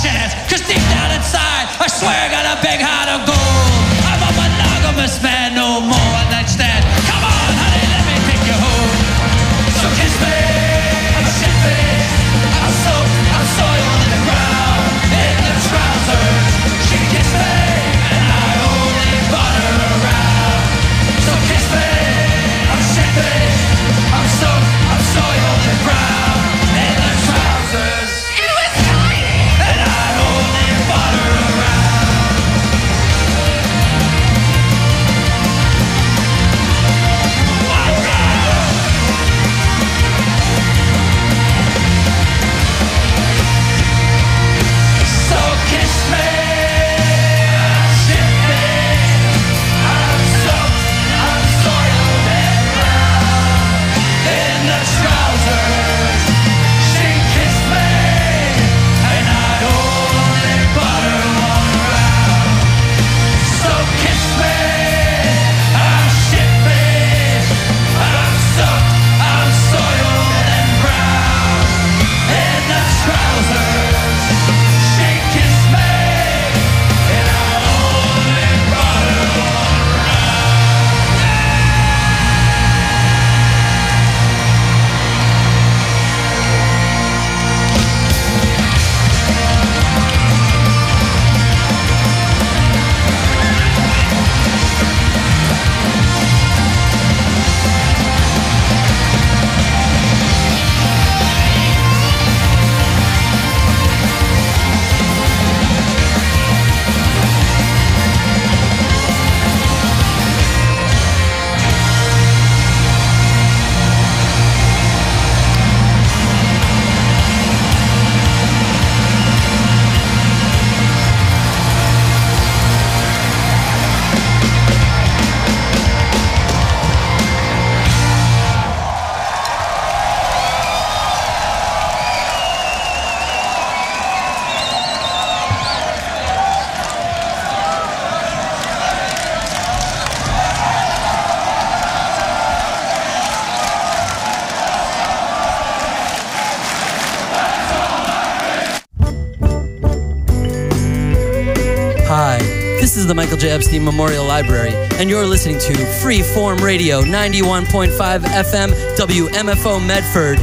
chance. Cause deep down inside, I swear I got a big heart of gold. I'm a monogamous man, no more one night stand. Come on, honey, let me take you home. So kiss me, I'm shit-faced, I'm soaked, I'm soiled in the ground, in the trousers. She kissed me, and I only bought her around. So kiss me, I'm shit-faced, I'm soaked, I'm soiled and brown, in the trousers. It was tiny, and I only bought her around. So kiss me, shit-faced, I'm soaked, I'm soiled and brown, in the trousers. She kissed me, and I only bought her one round. So kiss me, I'm shit-faced, I'm soaked, I'm soiled and brown, in the trousers. She kissed me, and I only bought her one Hi, this is the Michael J. Epstein Memorial Library, and you're listening to Freeform Radio 91.5 FM WMFO Medford.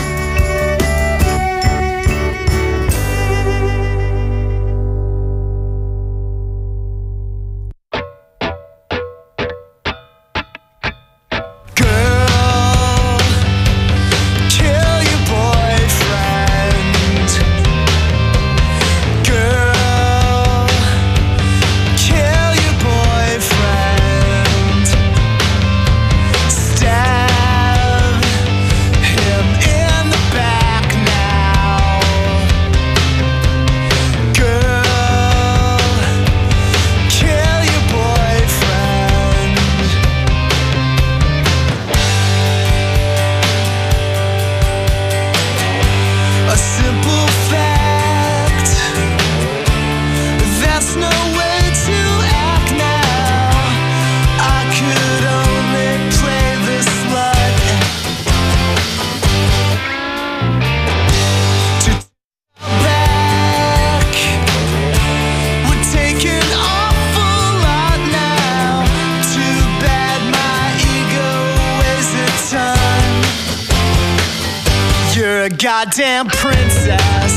Goddamn princess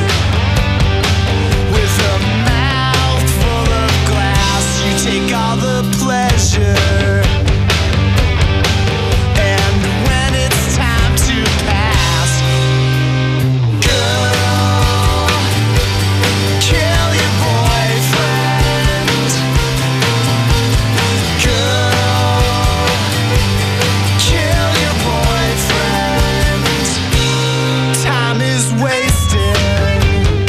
with a mouth full of glass. You take all the pleasure, and when it's time to pass, girl, kill your boyfriend. Girl, kill your boyfriend. Time is wasted,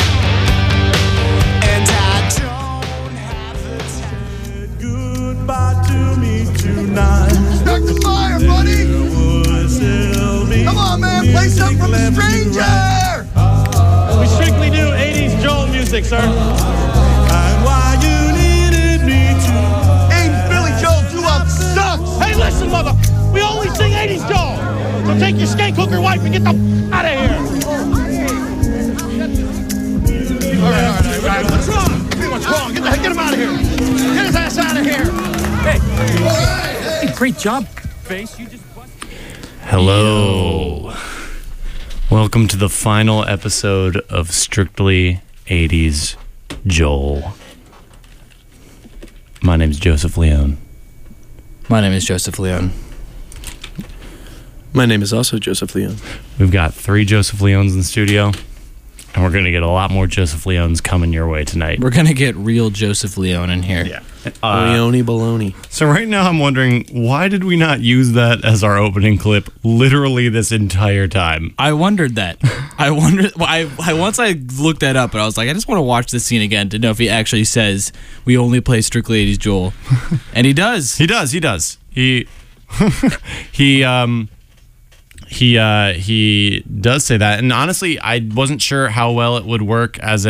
and I don't have the time. Goodbye to me tonight. Start the fire, buddy! Come on, man, play something from a stranger! We strictly do 80s Joel music, sir. And why you needed me to. Hey, Billy Joel doo-wop sucks! Hey, listen, mother. We only sing 80s Joel. So take your skank hooker wife and get the out of here. All right. on, get him out of here. Get his ass out of here. Hey, great job, Face. You just Hello. Welcome to the final episode of Strictly 80s Joel. My name is Joseph Leone. My name is Joseph Leone. My name is also Joseph Leone. We've got 3 Joseph Leones in the studio, and we're going to get a lot more Joseph Leones coming your way tonight. We're going to get real Joseph Leone in here. Yeah. Leone baloney. So right now I'm wondering, why did we not use that as our opening clip literally this entire time? I wondered that. I once I looked that up, and I was like, I just want to watch this scene again to know if he actually says we only play Strictly 80s Joel, and he does. He does. He does say that, and honestly, I wasn't sure how well it would work as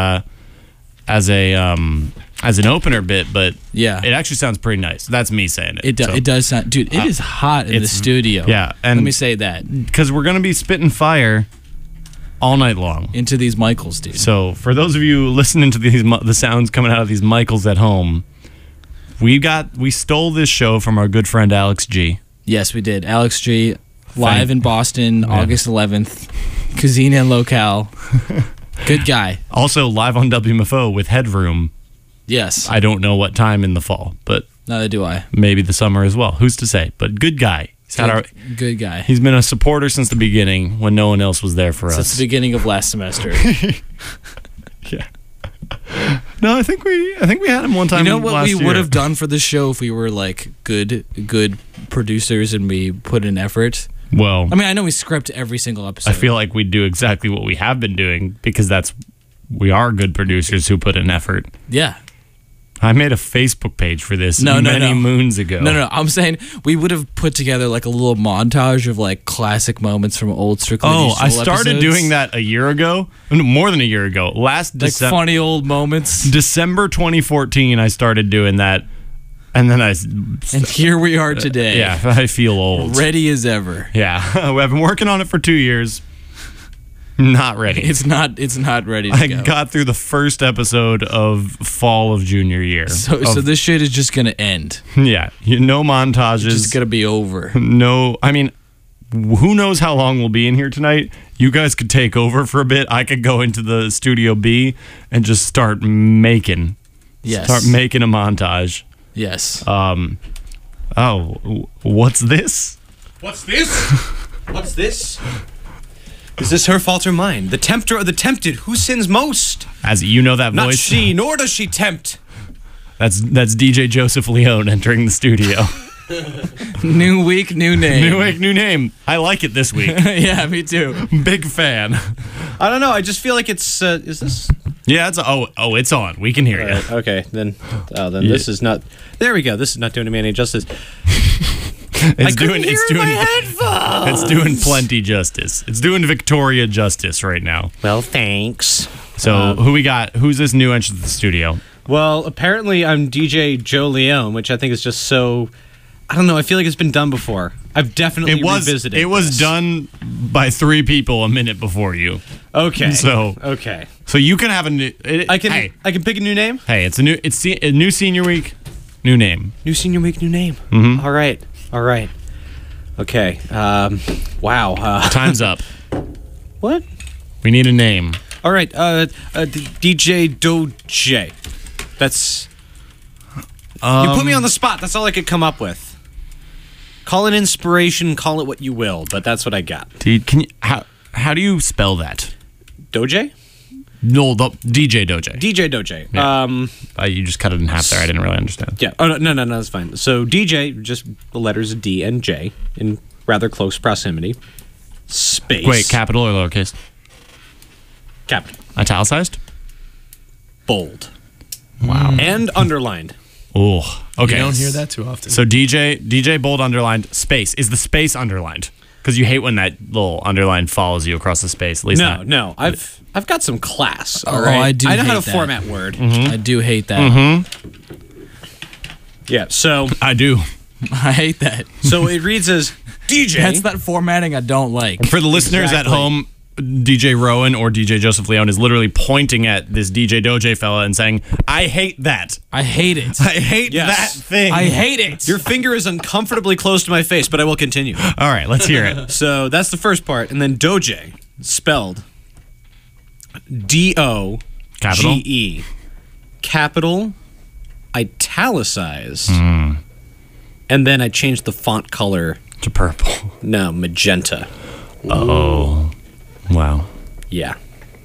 an opener bit, but Yeah. it actually sounds pretty nice. That's me saying it. It does sound, dude. It is hot in the studio. Yeah, and let me say that because we're gonna be spitting fire all night long into these Michaels, dude. So for those of you listening to the sounds coming out of these Michaels at home, we stole this show from our good friend Alex G. Yes, we did. Alex G. Live in Boston, August 11th. Casino and Locale. Good guy. Also live on WMFO with Headroom. Yes. I don't know what time in the fall, but neither do I. maybe the summer as well. Who's to say? But good guy. Good guy. He's been a supporter since the beginning when no one else was there for us. Since the beginning of last semester. Yeah. No, I think we had him one time. You know what last we year. would have done for the show if we were like good producers and we put in effort? Well, I mean, I know we script every single episode. I feel like we'd do exactly what we have been doing because we are good producers who put in effort. Yeah. I made a Facebook page for this No. many moons ago. No. I'm saying we would have put together like a little montage of like classic moments from old Strictly 80s Joel I started episodes. doing that a year ago. No, more than a year ago. Last Like funny old moments. December 2014, I started doing that. And then And here we are today. Yeah, I feel old. Ready as ever. Yeah, I've been working on it for 2 years. Not ready. It's not ready to I go. got through the first episode of fall of junior year. So this shit is just gonna end. Yeah, no montages. It's just gonna be over. No, I mean, who knows how long we'll be in here tonight? You guys could take over for a bit. I could go into the Studio B and just start making. Yes. Start making a montage. Yes. What's this? What's this? What's this? Is this her fault or mine? The tempter or the tempted? Who sins most? As you know that Not voice. she, nor does she tempt. That's DJ Joseph Leone entering the studio. New week, new name. New week, new name. I like it this week. Yeah, me too. Big fan. I don't know. I just feel like it's. Is this? Yeah, it's it's on. We can hear you. Okay, then this is not. There we go. This is not doing me any justice. It's doing plenty justice. It's doing Victoria justice right now. Well, thanks. So who we got? Who's this new entrant to the studio? Well, apparently I'm DJ Joe Leone, which I think is just so. I don't know. I feel like it's been done before. I've definitely revisited. It was this. done by 3 people a minute before you. Okay. So you can have a new. I can pick a new name. Hey, it's a new senior week, new name. New senior week, new name. Mm-hmm. All right. Okay. Wow. Time's up. What? We need a name. All right. DJ Doje. That's. You put me on the spot. That's all I could come up with. Call it inspiration. Call it what you will. But that's what I got. How do you spell that? Doje? No, DJ Doje. DJ Doje. Yeah. You just cut it in half there. I didn't really understand. Yeah. Oh no, that's fine. So DJ, just the letters D and J in rather close proximity. Space. Wait, capital or lowercase? Capital. Italicized? Bold. Wow. And underlined. Oh, okay. You don't hear that too often. So DJ bold underlined space. Is the space underlined? Because you hate when that little underline follows you across the space. At least No. I've got some class. All Oh, right. I do I know how hate to that. format Word. Mm-hmm. I do hate that. Yeah. So I do. I hate that. it reads as DJ. That's that formatting I don't like. For the listeners at home, DJ Rowan or DJ Joseph Leone is literally pointing at this DJ Doja fella and saying, I hate that. I hate it. I hate Yes. that thing. I hate it. Your finger is uncomfortably close to my face, but I will continue. All right, let's hear it. So that's the first part. And then Doge, spelled D-O-G-E. Capital, italicized. And then I changed the font color. To purple. No, magenta. Oh. Wow. Yeah.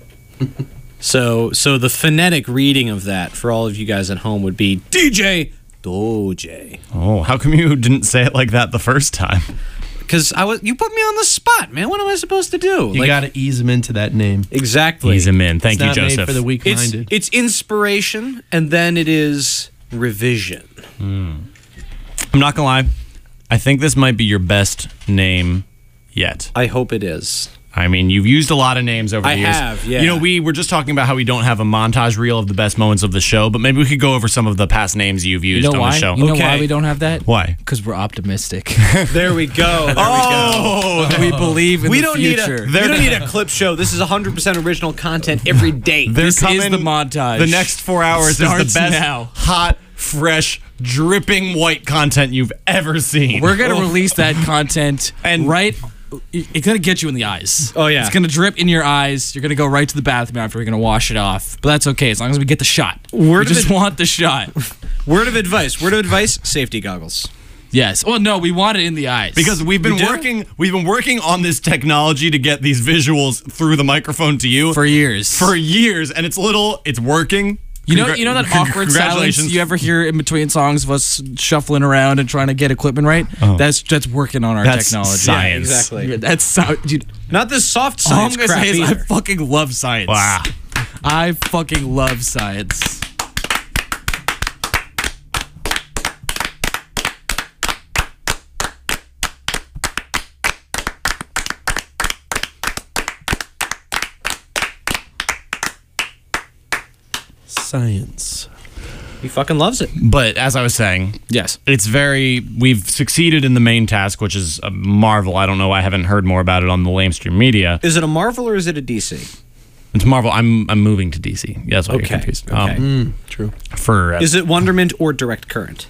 So the phonetic reading of that for all of you guys at home would be DJ Doge. Oh, how come you didn't say it like that the first time? Because you put me on the spot, man. What am I supposed to do? You got to ease him into that name. Exactly. Ease him in. Thank It's you, not made Joseph. for the weak-minded. It's inspiration, and then it is revision. I'm not gonna lie. I think this might be your best name yet. I hope it is. I mean, you've used a lot of names over the I years. have, yeah. You know, we were just talking about how we don't have a montage reel of the best moments of the show, but maybe we could go over some of the past names you've used You know on why? the show. You know Okay. why we don't have that? Why? Because we're optimistic. There we go. There Oh, we believe in we the don't future. we don't need a clip show. This is 100% original content every day. This is the montage. The next 4 hours is the Starts best now. hot, fresh, dripping white content you've ever seen. We're gonna release that content And- right. It's gonna get you in the eyes. Oh, yeah. It's gonna drip in your eyes. You're gonna go right to the bathroom after. We're gonna wash it off. But that's okay as long as we get the shot. We of just it- want the shot. Word of advice. Safety goggles. Yes. Well, no, we want it in the eyes Because we've been We do? working on this technology to get these visuals through the microphone to you for years. for years, and it's working. You know that awkward silence Congratulations. you ever hear in between songs of us shuffling around and trying to get equipment right? That's working on our That's technology. science. Yeah, exactly. Yeah, that's dude, Not this soft all I'm science gonna crap say is I either. fucking love science. Wow. I fucking love science. Science. He fucking loves it. But as I was saying, Yes. we've succeeded in the main task, which is a marvel. I don't know. I haven't heard more about it on the lamestream media. Is it a Marvel or is it a DC? It's Marvel. I'm moving to DC. Yeah, that's why you're Okay, confused. okay. True. For Is it Wonderment or Direct Current?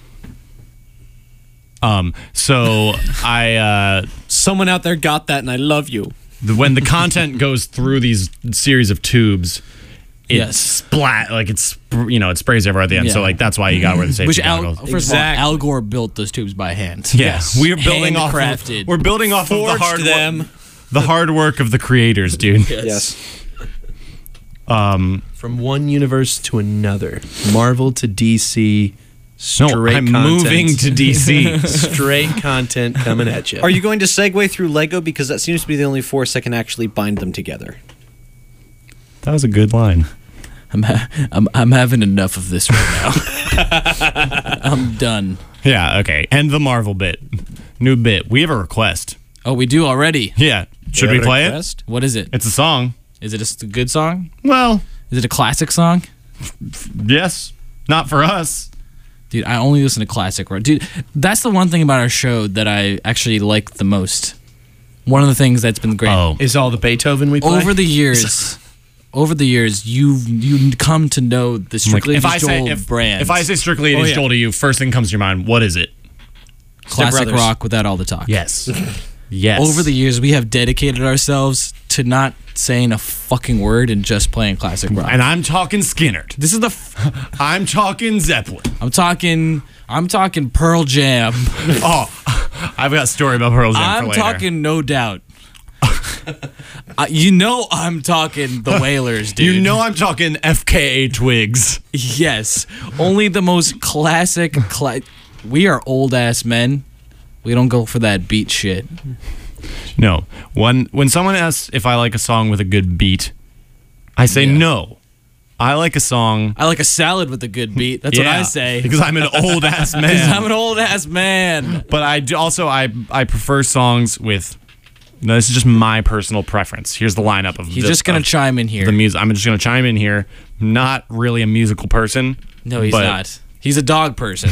so I Someone out there got that, and I love you. when the content goes through these series of tubes, it Yes. it sprays everywhere at the end. Yeah. So like that's why you got to wear the safety Which goggles. first of Exactly. all, Al Gore built those tubes by hand. Yes, we are building off. Handcrafted. We're building off of the Forged hard them. the hard work of the creators, dude. Yes. From one universe to another. Marvel to DC. No, Straight I'm content. moving to DC. Straight content coming at you. Are you going to segue through Lego? Because that seems to be the only force that can actually bind them together. That was a good line. I'm having enough of this right now. I'm done. Yeah, okay. And the Marvel bit. New bit. We have a request. Oh, we do already. Yeah. Should we play it? What is it? It's a song. Is it a good song? Well, Is it a classic song? yes. Not for us. Dude, I only listen to classic rock. Dude, that's the one thing about our show that I actually like the most. One of the things that's been great. Oh. Is all the Beethoven we play? Over the years, you come to know the Strictly if I Joel say brand. if I say Strictly Ladies yeah. Joel to you, first thing comes to your mind. What is it? classic Brothers. rock without all the talk. Yes. Yes. Over the years, we have dedicated ourselves to not saying a fucking word and just playing classic rock. and I'm talking Skinnerd. This is I'm talking Zeppelin. I'm talking Pearl Jam. Oh, I've got a story about Pearl Jam for I'm later. talking No Doubt. I'm talking the Wailers, dude. You know I'm talking FKA Twigs. Yes. Only the most classic. We are old ass men. We don't go for that beat shit. No. When someone asks if I like a song with a good beat, I say no. I like a song. I like a salad with a good beat. That's what I say. Because I'm an old ass I'm man. an old ass man. But I prefer songs with. No, this is just my personal preference. Here's the lineup of. He's just gonna chime in here. The music. I'm just gonna chime in here. Not really a musical person. No, he's but not. He's a dog person.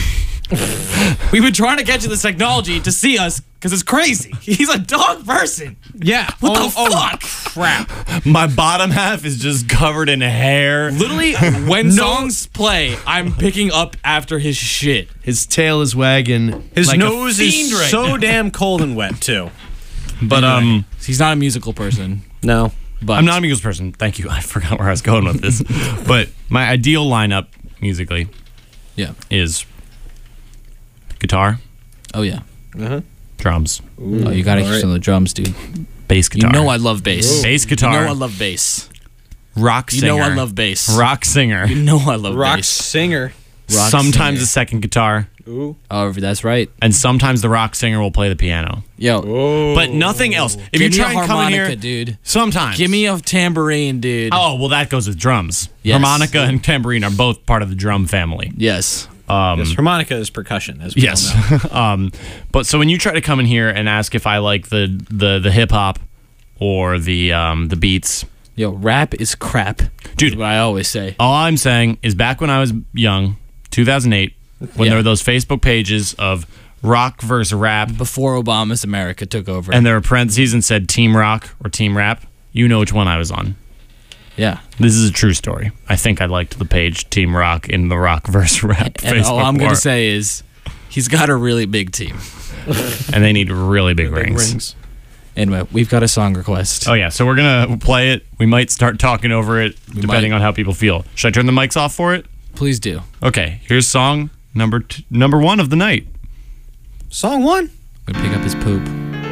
We've been trying to get you this technology to see us because it's crazy. He's a dog person. Yeah. What the fuck? Crap. My bottom half is just covered in hair. Literally, when songs play, I'm picking up after his shit. His tail is wagging. His like nose fiend is right so now. damn cold and wet too. But He's not a musical person. No. But I'm not a musical person. Thank you. I forgot where I was going with this. But my ideal lineup musically Yeah. is guitar, Oh yeah. drums, Oh, you gotta hear some of the drums, dude. bass You guitar. know I love bass. bass You guitar, know I love bass. rock You singer. know I love bass. rock singer. You know I love Rock bass. singer. Rock Sometimes singer. a second guitar, Oh, that's right. and sometimes the rock singer will play the piano. Yo, But nothing else. If give you me try a and come in harmonica, here, dude. sometimes. Give me a tambourine, dude. Oh, well, that goes with drums. Yes. Harmonica and tambourine are both part of the drum family. Yes. Yes, harmonica is percussion, as we Yes. all know. But so when you try to come in here and ask if I like the hip hop or the beats, Yo, rap is crap. Dude. Is what I always say. all I'm saying is back when I was young, 2008, when Yeah. there were those Facebook pages of rock versus rap, Before Obama's America took over. and there were parentheses and said team rock or team rap, you know which one I was on. yeah. This is a true story. I think I liked the page Team Rock in the Rock versus Rap And Facebook all I'm war. gonna say is, he's got a really big team. And they need really big rings. Anyway, we've got a song request. Oh yeah, so we're gonna play it. We might start talking over it depending might. on how people feel. Should I turn the mics off for it? Please do. Okay, here's song number one of the night. Song one. I'm gonna pick up his poop.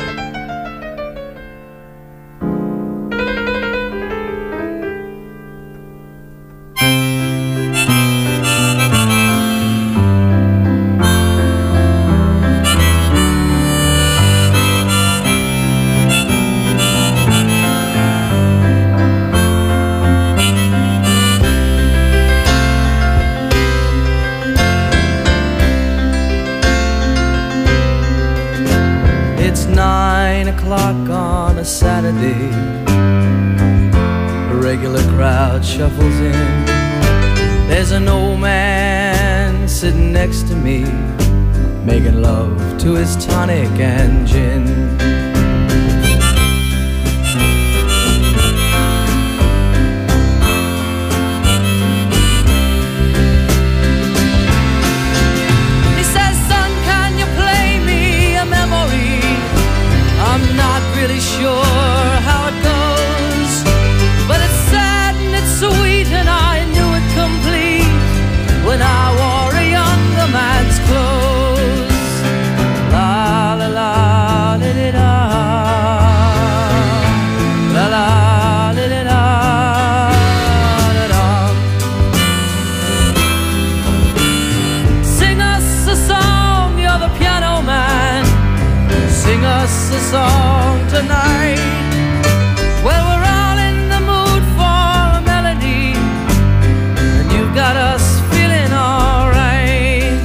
It's 9 o'clock on a Saturday. A regular crowd shuffles in. There's an old man sitting next to me, making love to his tonic and gin. He says, "Son, can you play me a memory? I'm not really sure how it goes, but it's sad and it's sweet, and I knew it complete when I wore a younger man's clothes." La la la la la la la la la la la. Sing us a song, you're the piano man. Sing us a song tonight. Well, we're all in the mood for a melody, and you've got us feeling alright.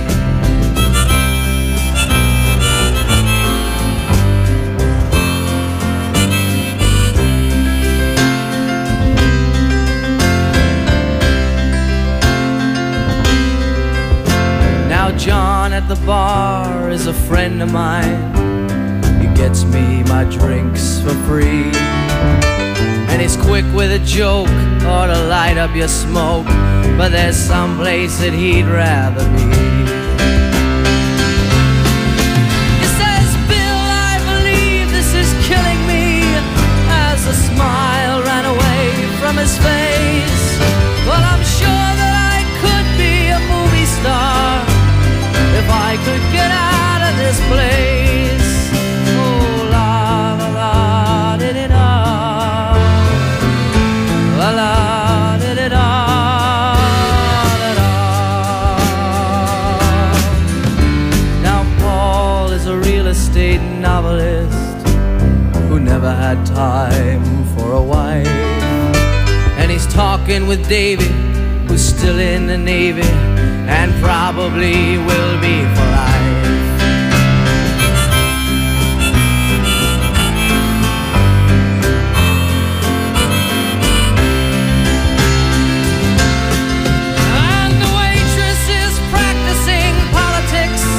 Now John at the bar is a friend of mine. He gets me my drinks for free, and he's quick with a joke or to light up your smoke, but there's some place that he'd rather be. He says, "Bill, I believe this is killing me," as a smile ran away from his face. "Well, I'm sure that I could be a movie star if I could get out of this place." Oh, la la la di di da, la la di di da, da da. Now Paul is a real estate novelist who never had time for a wife, and he's talking with Davy, who's still in the Navy and probably will be for life. And the waitress is practicing politics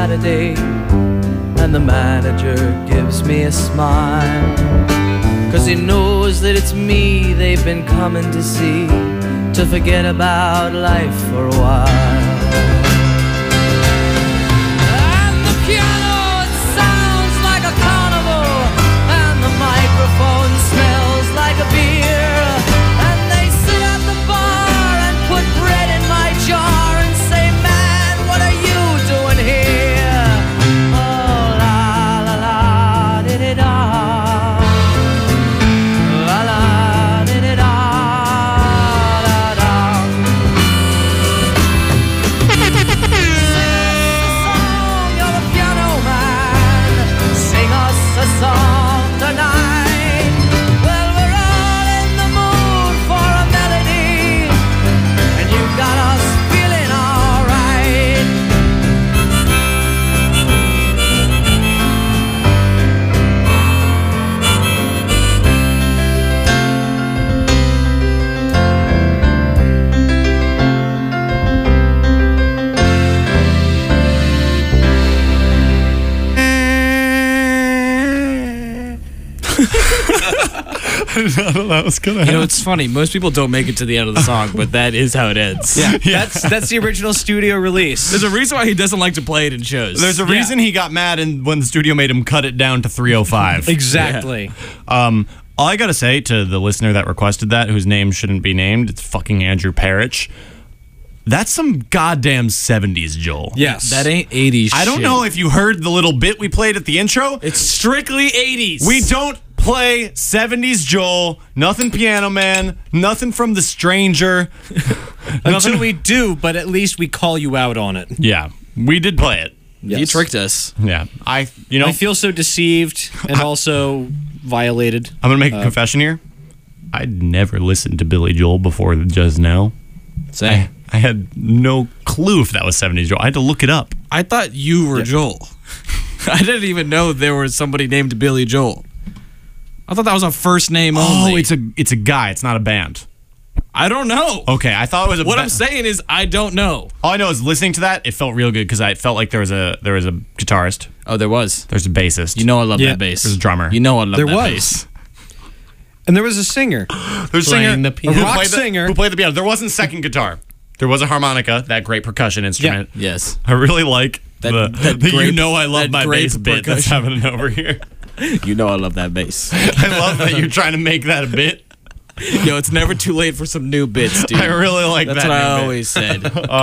Saturday, and the manager gives me a smile, 'cause he knows that it's me they've been coming to see, to forget about life for a while. And the piano, it sounds like a carnival, and the microphone smells like a beer, and they sit at the bar and put bread in my jar and say, man, what are you doing here? Oh, la la la, di-di-da. La la, di-di-da, da-da. You're the piano man. Sing us a song tonight. Well, we're all in the mood for a melody, and you got us feeling alright. I don't know that was gonna happen. You know, it's funny. Most people don't make it to the end of the song, but that is how it ends. Yeah, that's the original studio release. There's a reason why he doesn't like to play it in shows. There's a reason he got mad and when the studio made him cut it down to 305. Exactly. All I gotta say to the listener that requested that, whose name shouldn't be named, it's fucking Andrew Parrish. That's some goddamn 70s Joel. Yes. That ain't 80s I don't shit. know if you heard the little bit we played at the intro. It's strictly 80s. We don't play 70s Joel, nothing Piano Man, nothing from The Stranger. Until we do, but at least we call you out on it. Yeah, we did play it. You tricked us. Yeah, I feel so deceived and also violated. I'm gonna make a confession here. I'd never listened to Billy Joel before just now. Say. I had no clue if that was 70s Joel. I had to look it up. I thought you were Joel. I didn't even know there was somebody named Billy Joel. I thought that was a first name only. Oh, it's a guy. It's not a band. I don't know. Okay, I thought it was a. What I'm saying is I don't know. All I know is listening to that, it felt real good because I felt like there was a guitarist. Oh, there was. There's a bassist. You know I love that bass. There's a drummer. You know I love There that was. bass. And there was a singer. There's a Playing singer, the piano. who Rock played the- singer. who played the piano. There wasn't second guitar. There was a harmonica, that great percussion instrument. Yes. I really like That the you grape- know I love that my grape bass bit that's percussion. happening over here. You know I love that bass. I love that you're trying to make that a bit. Yo, it's never too late for some new bits, dude. I really like That's that. what I new bit. always said.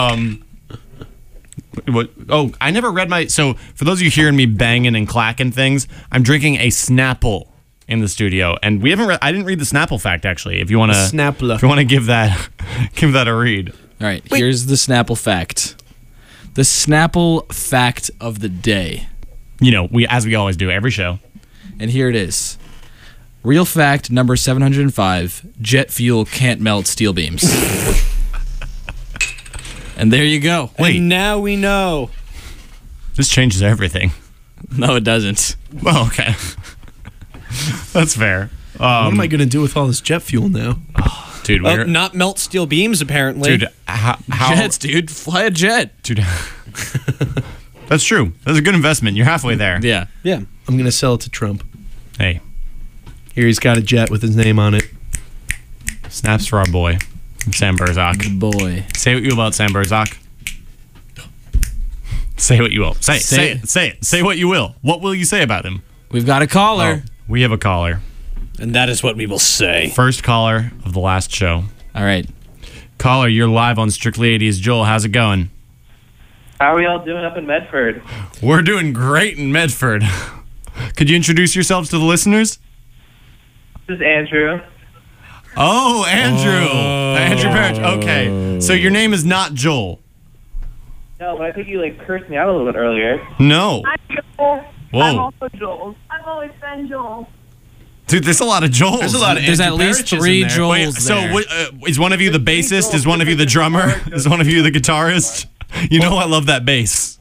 What? Oh, I never read my. So for those of you hearing me banging and clacking things, I'm drinking a Snapple in the studio, and we haven't. I didn't read the Snapple fact actually. If you want to, Snapple. If you want to give that a read. All right, here's the Snapple fact. The Snapple fact of the day. You know, as we always do every show. And here it is. Real fact number 705, jet fuel can't melt steel beams. And there you go. Wait. And now we know. This changes everything. No, it doesn't. Well, okay. That's fair. What am I going to do with all this jet fuel now? Dude, we're Not melt steel beams, apparently. dude. How Jets, dude. Fly a jet. dude? That's true. That's a good investment. You're halfway there. Yeah. Yeah. I'm going to sell it to Trump. Hey, Here he's got a jet with his name on it. snaps for our boy, Sam Burzak. Boy. Say what you will about Sam Burzak. Say what you will. Say it. Say it. Say what you will. What will you say about him? We've got a caller. Oh, we have a caller. And that is what we will say. First caller of the last show. All right. Caller, you're live on Strictly 80s. Joel, how's it going? How are we all doing up in Medford? We're doing great in Medford. Could you introduce yourselves to the listeners? This is Andrew. Oh, Andrew. Andrew Parrish. Okay. So your name is not Joel. No, but I think you cursed me out a little bit earlier. No. I'm Joel. Whoa. I'm also Joel. I've always been Joel. Dude, there's a lot of Joels. There's a lot of There's at Andrew least Parrishes 3 in there. Joels Wait, so there. is one of you the bassist? Is one of you the drummer? Is one of you the guitarist? You know I love that bass.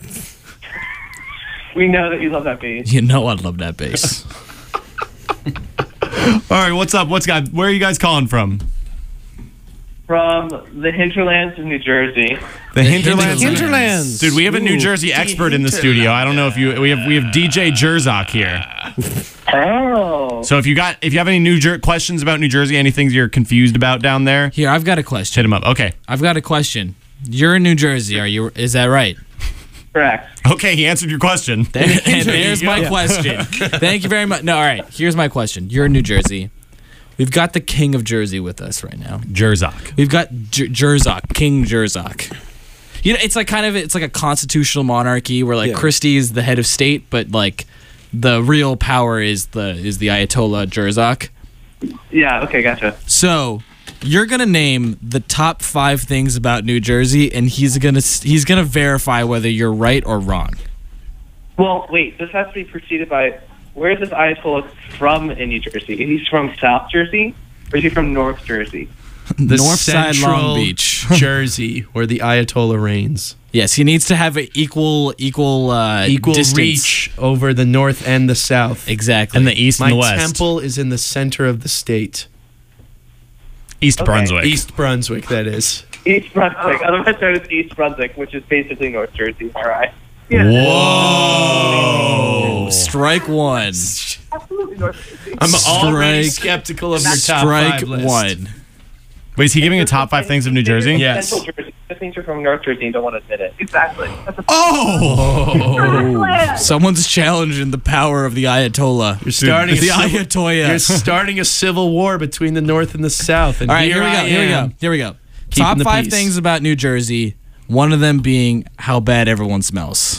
We know that you love that bass. You know I love that bass. All right, what's up? Where are you guys calling from? from the hinterlands of New Jersey. The hinterlands. Hinterlands. Dude, we have a New Jersey expert in the studio. I don't know if we have DJ Jerzak here. Oh. So if you have any questions about New Jersey, anything you're confused about down there, Here, I've got a question. hit him up. Okay. I've got a question. You're in New Jersey, are you? Is that right? Correct. Okay, he answered your question. And there's my question. Thank you very much. No, all right. Here's my question. You're in New Jersey. We've got the King of Jersey with us right now. Jerzak. We've got Jerzak, King Jerzak. You know, it's like it's like a constitutional monarchy where like Christie is the head of state, but like the real power is the Ayatollah Jerzak. Yeah, okay, gotcha. So you're gonna name the top 5 things about New Jersey, and he's gonna verify whether you're right or wrong. Well, wait, this has to be preceded by, where is this Ayatollah from in New Jersey? He's from South Jersey, or is he from North Jersey? The North side, central Long Beach. Jersey, where the Ayatollah reigns. Yes, he needs to have an equal distance. Reach over the north and the south. Exactly. And the east My and the west. temple is in the center of the state. East Brunswick. East Brunswick, that is. East Brunswick, otherwise known as East Brunswick, which is basically North Jersey. All right. Whoa. Strike one. Absolutely North Jersey. I'm already Strike- skeptical of your top Strike 5 list. one. Wait, is he giving a top 5 things of New Jersey? Yes. Central Jersey. That means you're from North Jersey and don't want to admit it. Exactly. Oh! Someone's challenging the power of the Ayatollah. You're starting the a civil, Ayatollah. You're starting a civil war between the north and the south. And All right, here we go. Here we go. Keeping Top the 5 peace. things about New Jersey. One of them being how bad everyone smells.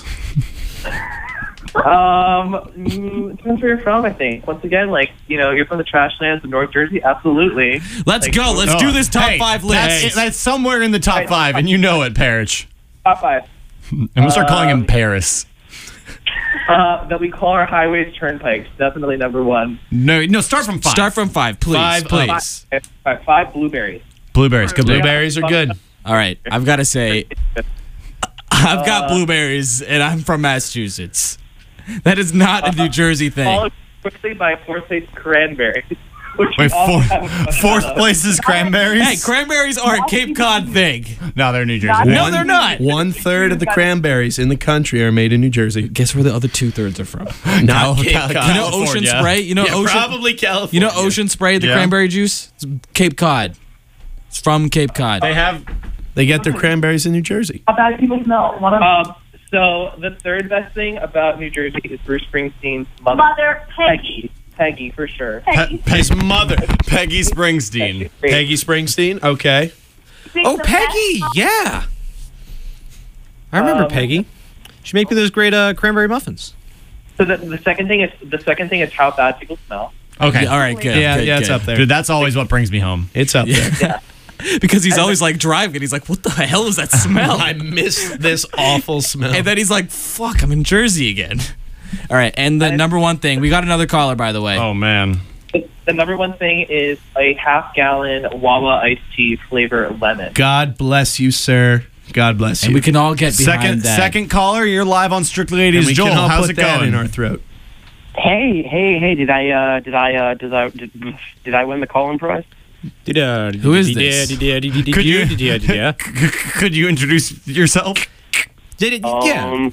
Depends where you're from, I think. Once again, like, you know, you're from the trash lands of North Jersey, absolutely. Let's go. Let's do this top 5 list. That's somewhere in the top 5, and you know it, Parrish. Top 5. I'm going to start calling him Paris. That we call our highways turnpikes. Definitely number 1. No, start from 5. Start from 5, please. 5 please. 5 blueberries. Blueberries. Good Blueberries are good. All right. I've got to say, I've got blueberries, and I'm from Massachusetts. That is not a New Jersey thing. Followed quickly by 4th place cranberries. Wait, fourth place is cranberries? Hey, cranberries are a Cape Cod thing. No, they're New Jersey. No, they're not. 1/3 of the cranberries in the country are made in New Jersey. Guess where the other 2/3 are from? Not Cape Cod. You know Ocean Spray? You know Ocean, probably California. You know Ocean Spray, the Yeah. cranberry juice? It's Cape Cod. It's from Cape Cod. They get their cranberries in New Jersey. How bad people smell. One of So the third best thing about New Jersey is Bruce Springsteen's mother. Mother Peggy. Peggy, for sure. His mother, Peggy Springsteen. Peggy Springsteen. Okay. Oh, Peggy. Yeah. I remember Peggy. She made me those great cranberry muffins. So the second thing is how bad people smell. Okay. All right, good. Yeah, good, yeah, it's good. up there. Dude, that's always what brings me home. It's up there. Yeah. Because he's always like driving and he's like, what the hell is that smell? I miss this awful smell. And then he's like, fuck, I'm in Jersey again. All right, and the number one thing, we got another caller, by the way. Oh, man. The number one thing is a half-gallon Wawa iced tea flavor lemon. God bless you, sir. God bless you. And we can all get behind that. Second caller, you're live on Strictly And Ladies. we Joel, can all how's put it that going? in our throat. Hey! Did I win the call-in prize? Who is this? Could you introduce yourself? Yeah.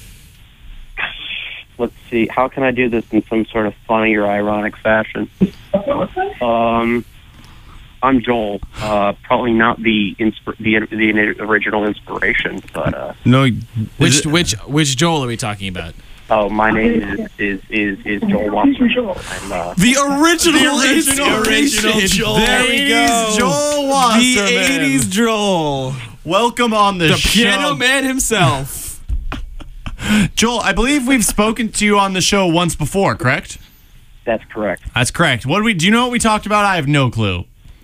Let's see. How can I do this in some sort of funny or ironic fashion? I'm Joel. Probably not the original inspiration, but No. Which Joel are we talking about? my name is Joel Watson. The original Joel. There we go. Joel Wasserman. The 80s Joel. Welcome on the show. Piano man himself. Joel, I believe we've spoken to you on the show once before, correct? That's correct. That's correct. Do you know what we talked about? I have no clue.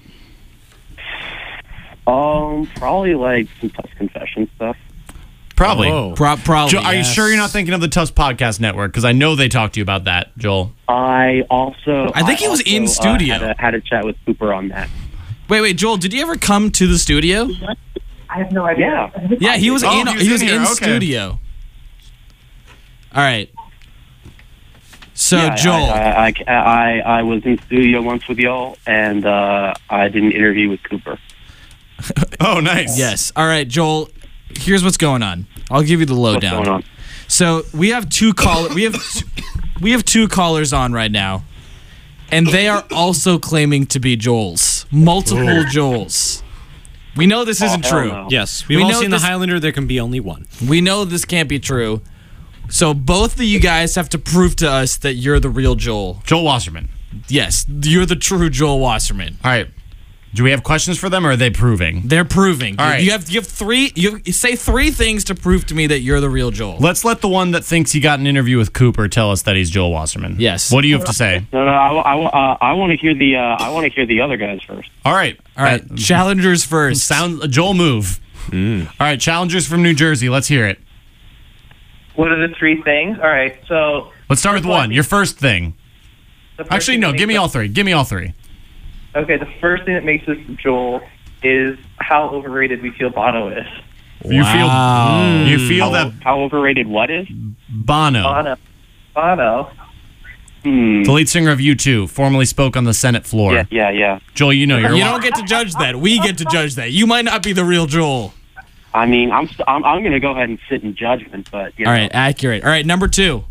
Probably like some tough confession stuff. Probably. Probably. Joel, are you sure you're not thinking of the Tufts Podcast Network? Because I know they talked to you about that, Joel. I think he was in studio. Had a chat with Cooper on that. Wait, Joel, did you ever come to the studio? I have no idea. Yeah, he was in here. Okay. studio. All right. So Yeah, Joel, I was in studio once with y'all, and I did an interview with Cooper. Oh, nice. Yes. All right, Joel. Here's what's going on. I'll give you the lowdown. What's going on? So we have two we have two callers on right now, and they are also claiming to be Joels. Multiple Joels. We know this isn't hell true. no. Yes, we've We all know seen this- the Highlander. There can be only one. We know this can't be true. So both of you guys have to prove to us that you're the real Joel. Joel Wasserman. Yes, you're the true Joel Wasserman. All right. Do we have questions for them, or are they proving? They're proving. All right. You have three. You say three things to prove to me that you're the real Joel. Let's let the one that thinks he got an interview with Cooper tell us that he's Joel Wasserman. Yes. What do you have to say? No, I want to hear the other guys first. All right. All right. Challengers first. Sound Joel move. All right. Challengers from New Jersey. Let's hear it. What are the three things? All right, so Let's start with one. Your first thing. the first Actually, thing no. that Give me makes all three. Give me all three. Okay, the first thing that makes us Joel is how overrated we feel Bono is. You feel that How overrated what is? Bono, Bono. the lead singer of U2, formerly spoke on the Senate floor. Yeah. Joel, you know you're. You don't get to judge that. We get to judge that. You might not be the real Joel. I mean, I'm going to go ahead and sit in judgment, but All right. Accurate. All right. Number two.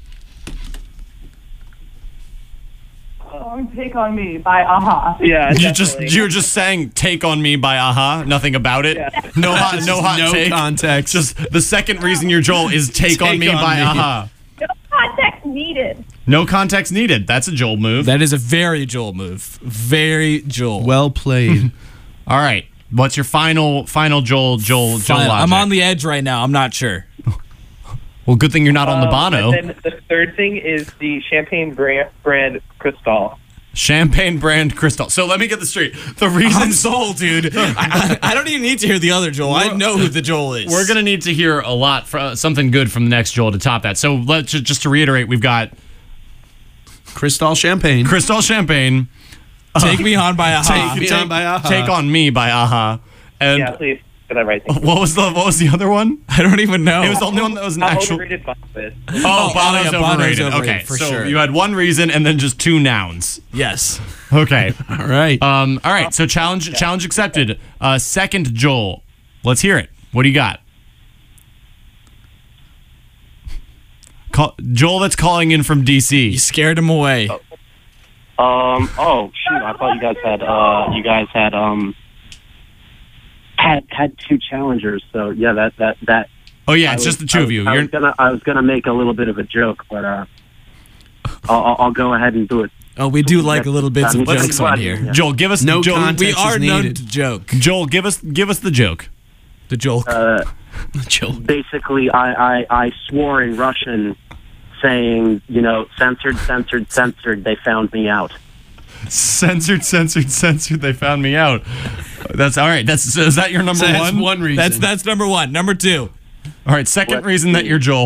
Take on Me by Aha. Yeah, You're just saying "Take on Me" by Aha. Nothing about it. No hot No take. context. Just the second reason you're Joel is "Take on Me" by Aha. No context needed. No context needed. That's a Joel move. That is a very Joel move. Very Joel. Well played. All right. What's your final Joel Fine. logic? I'm on the edge right now. I'm not sure. Well, good thing you're not on the Bono. And then the third thing is the champagne brand Cristal. Champagne brand Cristal. So let me get this straight. The reason I'm sold, dude. I don't even need to hear the other Joel. I know who the Joel is. we're gonna need to hear a lot, something good from the next Joel to top that. So let's just to reiterate, we've got Cristal Champagne. Cristal Champagne. Take Me On by Aha. Me On by Aha. Take on Me by Aha. And Yeah, please get that right. what was the other one? I don't even know. It was the only one that was an How actual. overrated Bono is. Oh, Bono's yeah, Bono's overrated. overrated, Okay, for so sure. you had one reason and then just two nouns. Yes. Okay. All right. All right. So challenge accepted. Second Joel. Let's hear it. What do you got? Joel that's calling in from You DC. scared him away. Oh shoot! I thought you guys had two challengers. So yeah, that. Oh yeah, it's just the two of you. I was gonna make a little bit of a joke, but I'll go ahead and do it. Oh, we do like little bits of Let's- jokes on here. Joel, give us No Joel, context. We are is known needed. to joke. Joel, give us the joke. The joke. Joke. Basically, I swore in Russian, saying, censored. They found me out. Censored. They found me out. That's all right. Is that your number That's one? one reason. That's number one. Number two. All right. Second reason that you're Joel.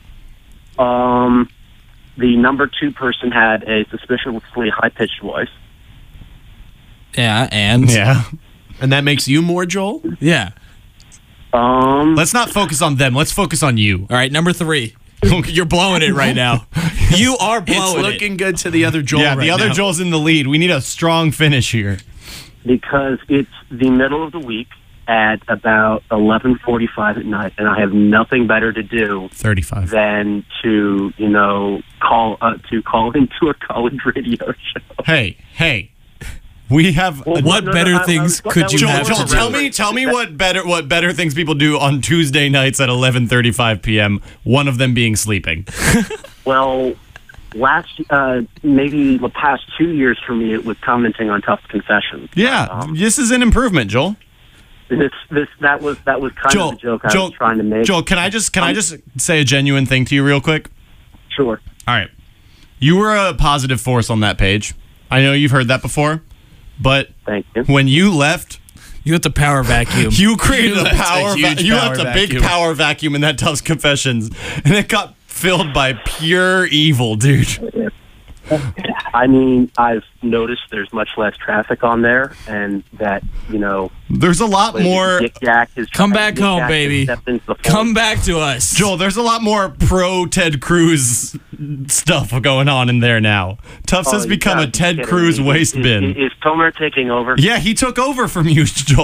The number two person had a suspiciously high-pitched voice. Yeah, and Yeah. And that makes you more Joel? yeah. Let's not focus on them. Let's focus on you. All right, number three. You're blowing it right now. You are It's blowing it. looking good to the other Joel Yeah, right the other now. Joel's in the lead. We need a strong finish here. Because it's the middle of the week at about 11:45 at night, and I have nothing better to do 35. than to call into a college radio show. Hey. We have What better things could you have to do? Tell me what better things people do on Tuesday nights at 11:35 p.m. One of them being sleeping. Well, maybe the past 2 years for me, it was commenting on Tough Confessions. Yeah, this is an improvement, Joel. That was kind of the joke I was trying to make. Joel, can I just say a genuine thing to you real quick? Sure. All right. You were a positive force on that page. I know you've heard that before, but Thank you. when you left, You have the power vacuum. you created You a left a power huge you power left a big vacuum. power vacuum in that Tubbs Confessions, and it got filled by pure evil, dude. I mean, I've noticed there's much less traffic on there, and that There's a lot more. Dick Jack is Come trying- back home, Dick Jack baby. has stepped into the fold. Come back to us. Joel, there's a lot more pro Ted Cruz stuff going on in there now. Tufts has you become a gotta be Ted kidding Cruz me. waste bin. Is Tomer taking over? Yeah, he took over from you, Joel.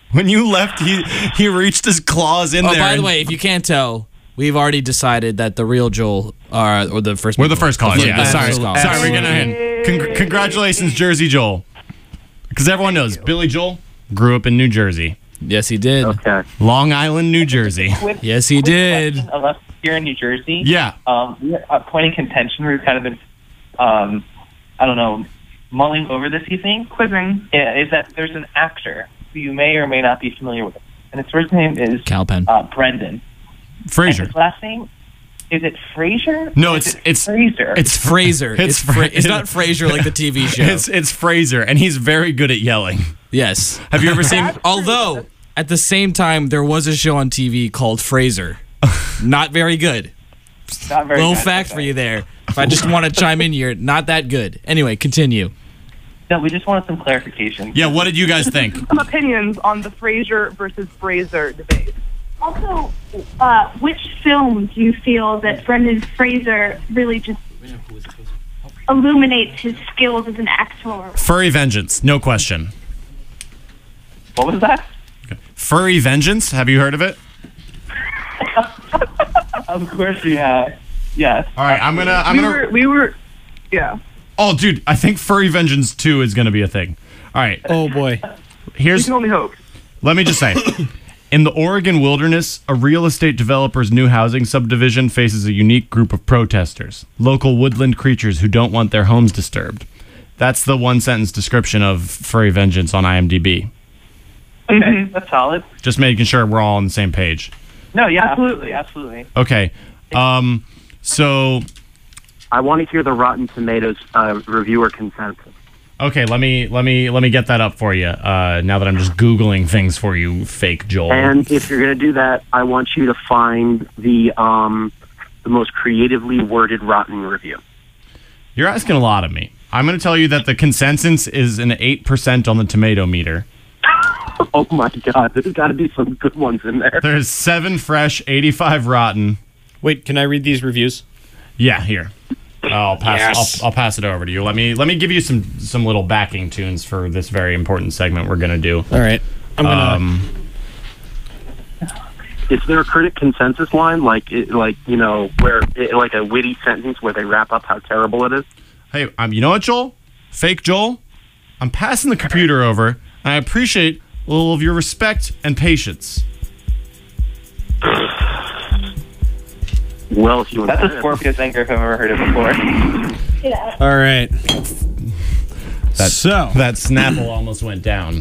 When you left, he reached his claws in there. Oh, by the way, if you can't tell, we've already decided that the real Joel or the first. We're the first callers. Yeah, sorry, Sorry, we're gonna. Congratulations, Jersey Joel. Because everyone knows Billy Joel grew up in New Jersey. Yes, he did. Okay. Long Island, New Jersey. Yes, he did. Of us here in New Jersey. Yeah. A point of contention. We've kind of been, I don't know, mulling over this evening. Quizzing. Yeah, is that there's an actor who you may or may not be familiar with, and his first name is Cal Penn. Brendan. Fraser. And his last name, is it Fraser? No, it's Fraser. It's Fraser. It's not Frasier like the TV show. It's Fraser, and he's very good at yelling. Yes. Have you ever seen? Although at the same time, there was a show on TV called Fraser. Not very good. Not very Little good. fact for you there. If I just want to chime in here, not that good. Anyway, continue. No, we just wanted some clarification. Yeah, what did you guys think? Some opinions on the Frasier versus Fraser debate. Also, which film do you feel that Brendan Fraser really just illuminates his skills as an actor? Furry Vengeance, no question. What was that? Furry Vengeance, have you heard of it? Of course we have. Yes. All right, I'm gonna. We were, yeah. Oh, dude, I think Furry Vengeance 2 is gonna be a thing. All right. Oh boy. You Here's. can only hope. Let me just say. In the Oregon wilderness, a real estate developer's new housing subdivision faces a unique group of protesters, local woodland creatures who don't want their homes disturbed. That's the one-sentence description of Furry Vengeance on IMDb. Okay, that's solid. Just making sure we're all on the same page. No, yeah, absolutely. Okay. So I want to hear the Rotten Tomatoes reviewer consensus. okay, let me get that up for you. Now that I'm just Googling things for you, fake Joel. And if you're going to do that, I want you to find the most creatively worded Rotten review. You're asking a lot of me. I'm going to tell you that the consensus is an 8% on the tomato meter. Oh my God, there's got to be some good ones in there. There's 7 fresh, 85 rotten. Wait, can I read these reviews? Yeah, here. I'll pass. I'll pass it over to you. Let me give you some little backing tunes for this very important segment we're gonna do. All right. I'm gonna. Is there a critic consensus line, like where like a witty sentence where they wrap up how terrible it is? Hey, you know what, Joel? Fake Joel? I'm passing the computer over, and I appreciate a little of your respect and patience. Well, if you want That's a Scorpius anchor if I've ever heard it before. Yeah. All right. That Snapple almost went down.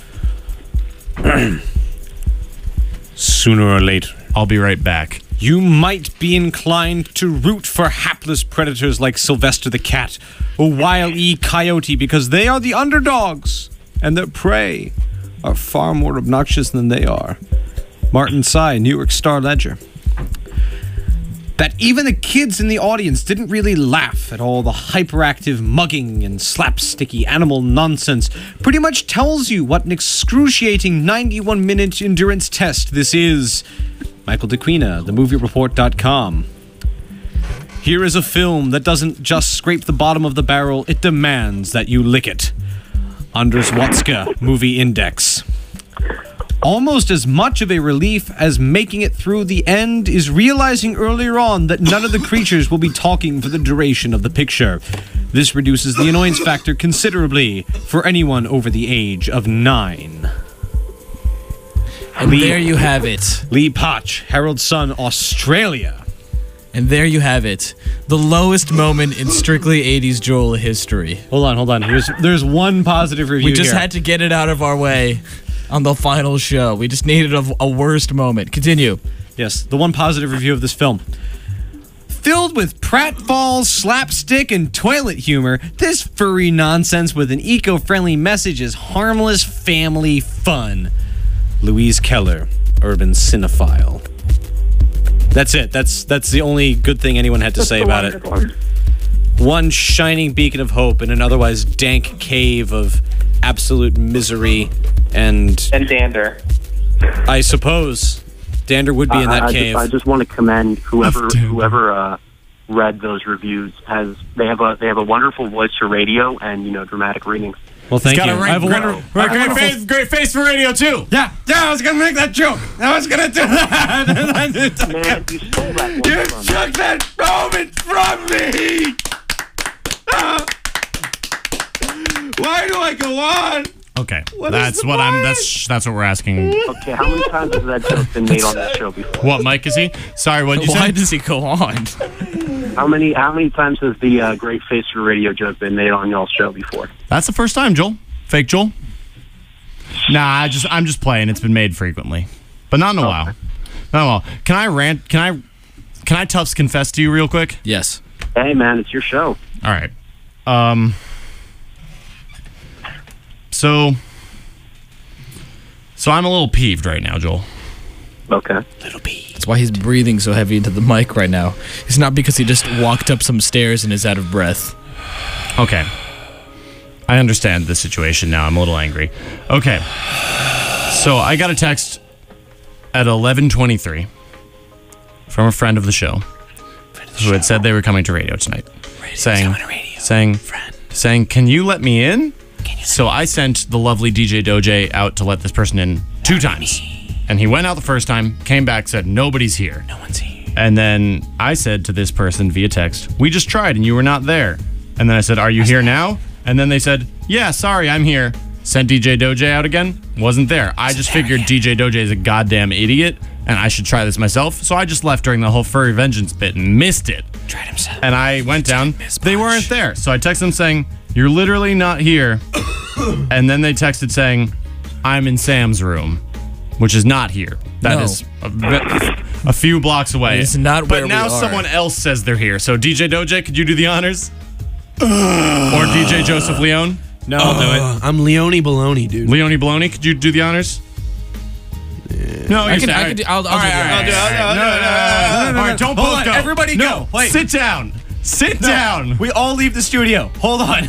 Sooner or later, I'll be right back. you might be inclined to root for hapless predators like Sylvester the Cat or Wile E. Coyote because they are the underdogs and their prey are far more obnoxious than they are. Martin Tsai, New York Star Ledger. That even the kids in the audience didn't really laugh at all the hyperactive mugging and slapsticky animal nonsense pretty much tells you what an excruciating 91-minute endurance test this is. Michael DeQuina, themoviereport.com. Here is a film that doesn't just scrape the bottom of the barrel, it demands that you lick it. Anders Watzke, Movie Index. Almost as much of a relief as making it through the end is realizing earlier on that none of the creatures will be talking for the duration of the picture. This reduces the annoyance factor considerably for anyone over the age of 9. And there you have it. Lee Potch, Herald Sun, Australia. And there you have it. The lowest moment in strictly 80s Joel history. Hold on. There's one positive review We just here. had to get it out of our way on the final show. We just needed a worst moment. Continue. Yes, the one positive review of this film. Filled with pratfalls, slapstick, and toilet humor, this furry nonsense with an eco-friendly message is harmless family fun. Louise Keller, Urban Cinephile. That's it. That's the only good thing anyone had to say about it. One shining beacon of hope in an otherwise dank cave of absolute misery and dander. I suppose dander would be in that cave. I just want to commend whoever read those reviews. They have a wonderful voice for radio and dramatic readings. Well, thank He's got you. a great face for radio too. Yeah, I was gonna make that joke. I was gonna do that. Man, you stole that one You from me. took that moment from me. Why do I go on? Okay, What that's is the what point? That's what we're asking. Okay, how many times has that joke been made on this show before? What mic is he? Sorry, what did you Why say? does he go on? How many times has the great face for radio joke been made on y'all's show before? That's the first time, Joel. Fake Joel. Nah, I'm just playing. It's been made frequently, but not in a while. Not in a while. Can I rant? Can I Tufts confess to you real quick? Yes. Hey, man, it's your show. All right. So I'm a little peeved right now, Joel. Okay. That's why he's breathing so heavy into the mic right now. It's not because he just walked up some stairs and is out of breath. Okay. I understand the situation now. I'm a little angry. Okay. So I got a text at 11:23 from a friend of the show who had said they were coming to radio tonight. Saying, can you let me in? So I sent the lovely DJ Doje out to let this person in 2 times. And he went out the first time, came back, said, nobody's here. No one's here. And then I said to this person via text, we just tried and you were not there. And then I said, are you here now? And then they said, yeah, sorry, I'm here. Sent DJ Doje out again, wasn't there. I just figured DJ Doje is a goddamn idiot and I should try this myself. So I just left during the whole furry vengeance bit and missed it. Tried himself. And I went down. They weren't there. So I texted them saying, you're literally not here. And then they texted saying, I'm in Sam's room, which is not here. That No. is a few blocks away. It's not where But now we are. someone else says they're here. So DJ Doje, could you do the honors? Or DJ Joseph Leone? No, I'll do it. I'm Leone Baloney, dude. Leone Baloney, could you do the honors? No, I can do. I'll do it. All right, don't Hold both on, go. everybody No, go. Wait. Sit down. Sit down. We all leave the studio. Hold on.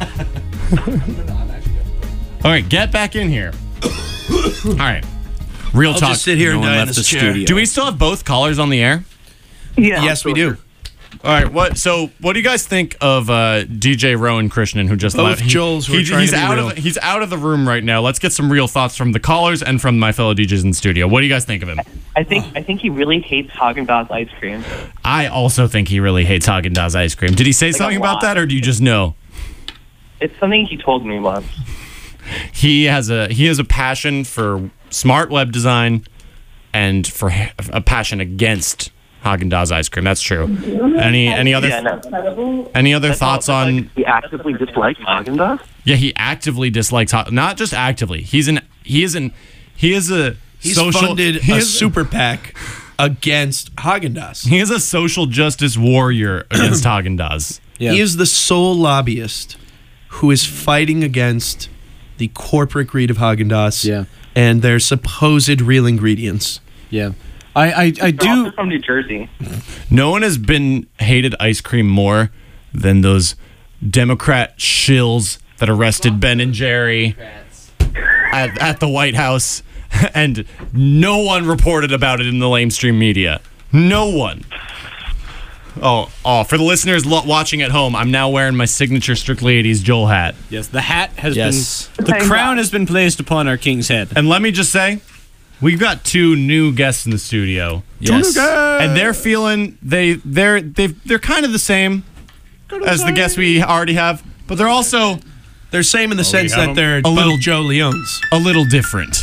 All right, get back in here. All right. Real I'll talk. just sit here and No one die in left this the chair. studio. Do we still have both callers on the air? Yeah. Yes, we do. All right. What do you guys think of DJ Rowan Krishnan, who just Both left? Joels who are trying he's to be out real. he's out of the room right now. Let's get some real thoughts from the callers and from my fellow DJs in the studio. What do you guys think of him? I think he really hates Haagen-Dazs ice cream. I also think he really hates Haagen-Dazs ice cream. Did he say something a about lot. that, or do you just know? It's something he told me once. He has a passion for smart web design and for a passion against Haagen-Dazs ice cream. That's true. Any other any other thoughts on? He actively dislikes Haagen-Dazs? Yeah, he actively dislikes not just actively. He is a He's social funded a super PAC against Haagen-Dazs. He is a social justice warrior against Haagen-Dazs. Yeah. He is the sole lobbyist who is fighting against the corporate greed of Haagen-Dazs Yeah. and their supposed real ingredients. Yeah. I They're do. also from New Jersey. No one has been hated ice cream more than those Democrat shills that arrested Ben and Jerry at the White House, and no one reported about it in the lamestream media. No one. Oh, for the listeners watching at home, I'm now wearing my signature Strictly 80s Joel hat. Yes, the hat has Yes. been. The crown has been placed upon our king's head. And let me just say, we've got 2 new guests in the studio. Yes. And they're feeling they're kind of the same as the guests we already have, but they're also They're same in the sense have that they're a little both Joe Leones. a little different.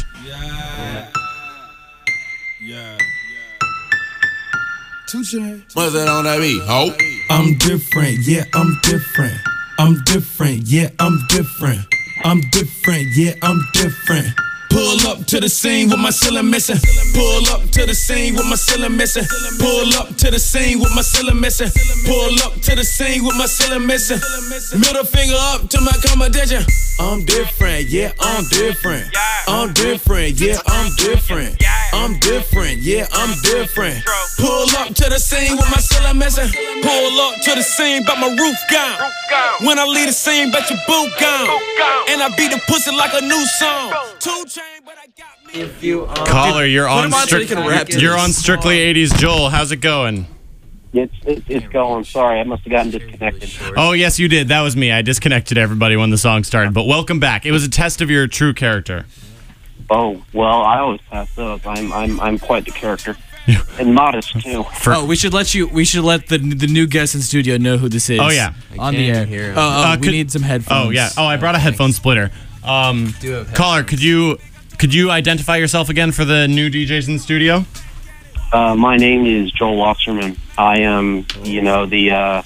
What's that on that beat? Oh, I'm different, yeah, I'm different. I'm different, yeah, I'm different. I'm different, yeah, I'm different. Pull up to the scene with my ceiling missing. Pull up to the scene with my ceiling missing. Pull up to the scene with my ceiling missing. Pull up to the scene with my ceiling missing. Middle finger up to my competition. I'm different, yeah, I'm different. I'm different, yeah, I'm different. I'm different, yeah, I'm different. Pull up to the scene with my ceiling missing. Pull up to the scene, but my roof gone. When I leave the scene, bet your boot gone. And I beat the pussy like a new song. 2 Chainz, but I got me. Caller, you're Put on him on so he can rap to you're this. on Strictly 80s Joel. How's it going? It's going. Sorry, I must have gotten disconnected. Oh, yes, you did. That was me. I disconnected everybody when the song started. But welcome back. It was a test of your true character. Oh, well, I always pass those. I'm quite the character. And modest, too. We should let the new guest in studio know who this is. Oh, yeah. On the air. We need some headphones. Oh, yeah. Oh, I brought a headphone splitter. Caller, could you identify yourself again for the new DJs in the studio? My name is Joel Wasserman. I am, the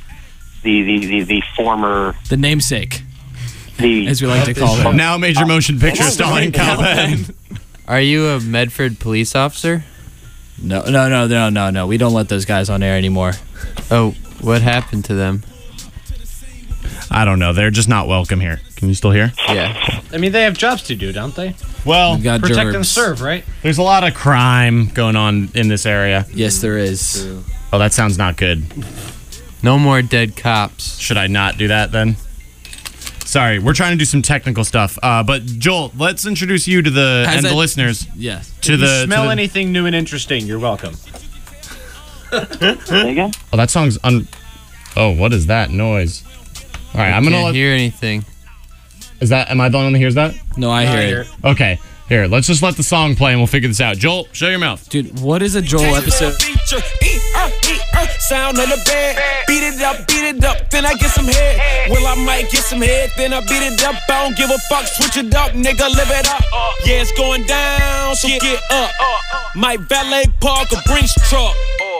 former... The namesake. As we like to call him. Now major motion picture starring Calvin. Are you a Medford police officer? No. We don't let those guys on air anymore. Oh, what happened to them? I don't know. They're just not welcome here. Can you still hear? Yeah. I mean, they have jobs to do, don't they? Well, protect and serve, right? There's a lot of crime going on in this area. Yes, there is. Oh, that sounds not good. No more dead cops. Should I not do that then? Sorry, we're trying to do some technical stuff. But Joel, let's introduce you to the listeners. Yes. If you smell anything new and interesting, you're welcome. Again? Oh, that song's Oh, what is that noise? All right, I'm gonna can't hear anything. Am I the only one that hears that? No, I hear it. Okay, here, let's just let the song play and we'll figure this out. Joel, show your mouth. Dude, what is a Joel episode? Sound on the bed, beat it up, then I get some head. Well, I might get some head, then I beat it up. I don't give a fuck, switch it up, nigga, live it up. Yeah, it's going down, so get up. My valet park a Brinks truck.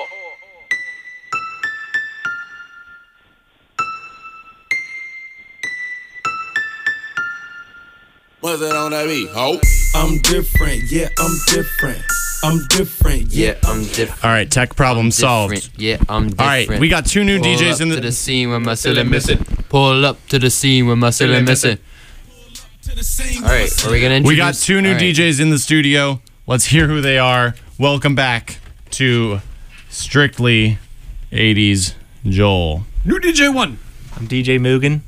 What's that on that beat, ho? I'm different, yeah, I'm different. I'm different, yeah, I'm different. All right, tech problem solved. Yeah, I'm different. All right, we got two new Pull DJs up in to the scene with my ceiling missing. Pull up to the scene with my ceiling missing. All right, are we gonna introduce? We got two new DJs in the studio. Let's hear who they are. Welcome back to Strictly 80s Joel. New DJ 1. I'm DJ Mugen.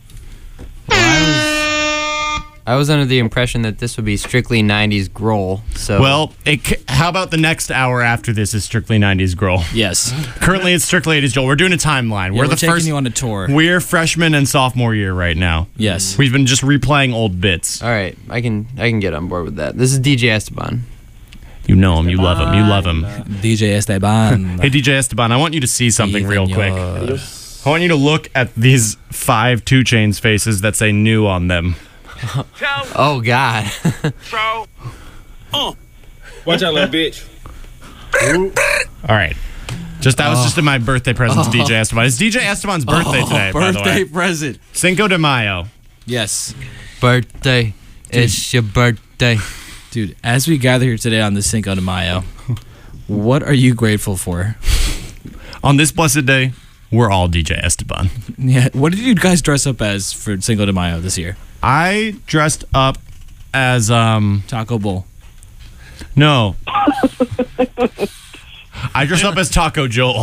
I was under the impression that this would be strictly 90s Grohl. So well, how about the next hour after this is strictly 90s Grohl? Yes. Currently, it's strictly 80s Joel. We're doing a timeline. Yeah, we're the taking first. You on a tour. We're freshman and sophomore year right now. Yes. We've been just replaying old bits. All right, I can get on board with that. This is DJ Esteban. You know him. You love him. You love him. DJ Esteban. Hey, DJ Esteban, I want you to see something real quick. I want you to look at these 5 2 Chainz faces that say new on them. Oh God! Watch out, little bitch. All right, that was just my birthday present to DJ Esteban. It's DJ Esteban's birthday today. By the way, birthday present. Cinco de Mayo. Yes, birthday. Dude. It's your birthday, dude. As we gather here today on the Cinco de Mayo, what are you grateful for? On this blessed day, we're all DJ Esteban. Yeah. What did you guys dress up as for Cinco de Mayo this year? I dressed up as Taco Bowl. No. I dressed up as Taco Joel.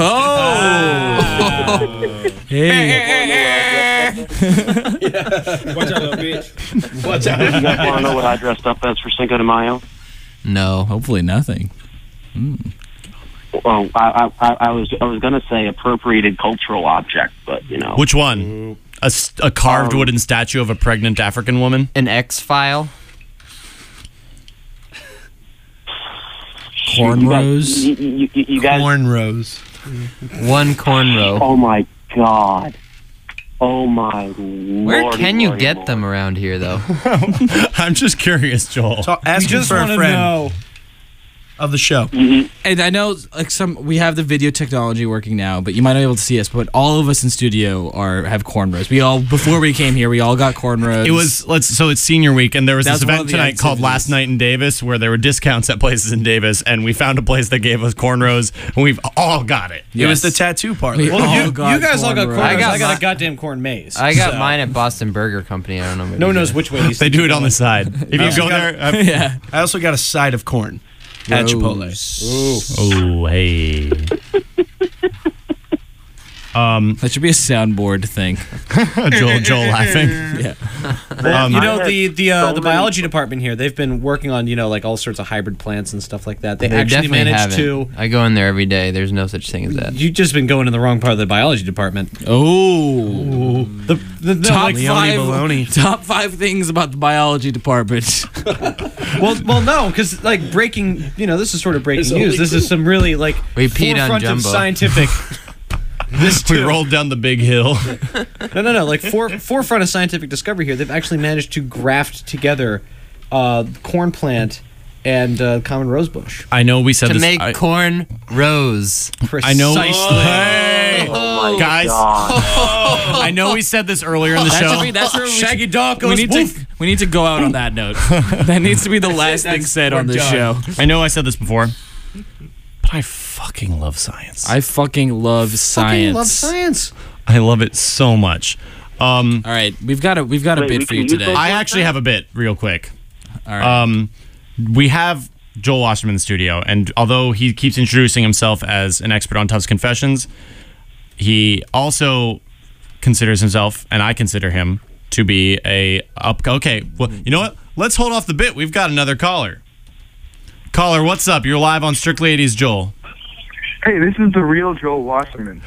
Oh. Hey. Watch out, little bitch. Watch out. You guys want to know what I dressed up as for Cinco de Mayo? No. Hopefully nothing. Well, I was gonna say appropriated cultural object, but you know. Which one? A carved wooden statue of a pregnant African woman? An X-File? Cornrows? You guys... Cornrows. One cornrow. Oh my God. Oh my Lord. Where can you get them around here, though? I'm just curious, Joel. So asking for a friend of the show. And I know we have the video technology working now, but you might not be able to see us, but all of us in studio have cornrows. Before we came here, we all got cornrows. So it's senior week, and there was this event tonight called Last Night in Davis, where there were discounts at places in Davis, and we found a place that gave us cornrows, and we've all got it. It was the tattoo parlor. You guys all got cornrows. I got a goddamn corn maze. I got mine at Boston Burger Company. I don't know. No one knows which way they do it on the side. If you go there, yeah. I also got a side of corn. At Chipotle. Oh, hey. That should be a soundboard thing. Joel laughing. Yeah. The biology department here, they've been working on like all sorts of hybrid plants and stuff like that. They actually definitely managed haven't. I go in there every day. There's no such thing as that. You've just been going in the wrong part of the biology department. Oh, the top 5 things about the biology department. well, no, because breaking, this is sort of breaking news. This is some really we peed on forefront of Jumbo. Scientific. We rolled down the big hill. No. Forefront of scientific discovery here. They've actually managed to graft together corn plant and common rosebush. I know we said to this. make corn rose. I know. Precisely. Oh my guys. God. I know we said this earlier in the show. That's where Shaggy Dog goes. we need to go out on that note. That needs to be the last thing said on this show. I know I said this before, but I fucking love science. I fucking love science. Love science. I love it so much. All right, we've got a bit for you today. I actually have a bit real quick. All right. We have Joel Wasserman in the studio, and although he keeps introducing himself as an expert on Tubbs Confessions, he also considers himself, and I consider him, to be okay, well, you know what? Let's hold off the bit. We've got another caller. Caller, what's up? You're live on Strictly 80s Joel. Hey, this is the real Joel Wasserman.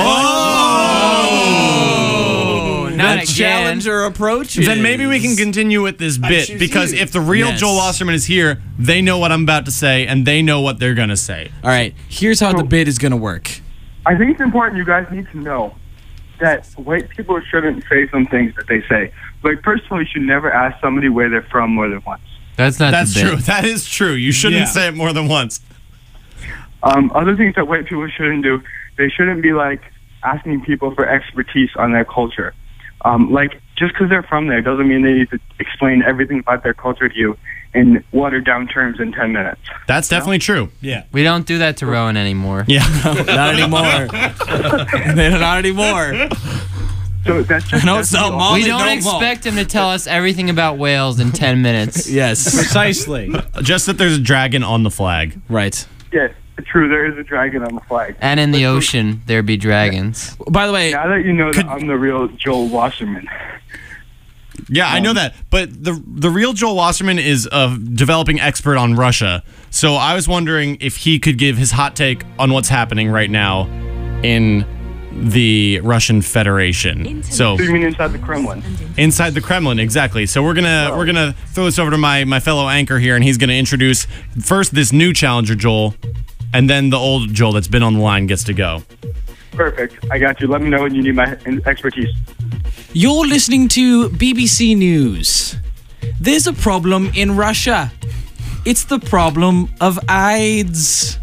Oh! Not a challenger approaches. Then maybe we can continue with this bit, because if the real Joel Wasserman is here, they know what I'm about to say, and they know what they're going to say. All right, here's how the bit is going to work. I think it's important you guys need to know that white people shouldn't say some things that they say. Like, personally, you should never ask somebody where they're from more than once. That's true. That is true. You shouldn't say it more than once. Other things that white people shouldn't do, they shouldn't be, asking people for expertise on their culture. Just because they're from there doesn't mean they need to explain everything about their culture to you in watered-down terms in 10 minutes. That's definitely true. Yeah. We don't do that to Rowan anymore. Yeah. Not anymore. Not anymore. So that's just we don't expect him to tell us everything about whales in 10 minutes. Yes. Precisely. Just that there's a dragon on the flag. Right. Yes, true. There is a dragon on the flag. And in the ocean, there be dragons. By the way, now that you know that I'm the real Joel Wasserman. Yeah, I know that. But the real Joel Wasserman is a developing expert on Russia. So I was wondering if he could give his hot take on what's happening right now in the Russian Federation. So you mean inside the Kremlin? Inside the Kremlin, exactly. So we're gonna throw this over to my fellow anchor here, and he's gonna introduce first this new challenger Joel, and then the old Joel that's been on the line gets to go. Perfect. I got you. Let me know when you need my expertise. You're listening to BBC News. There's a problem in Russia. It's the problem of AIDS.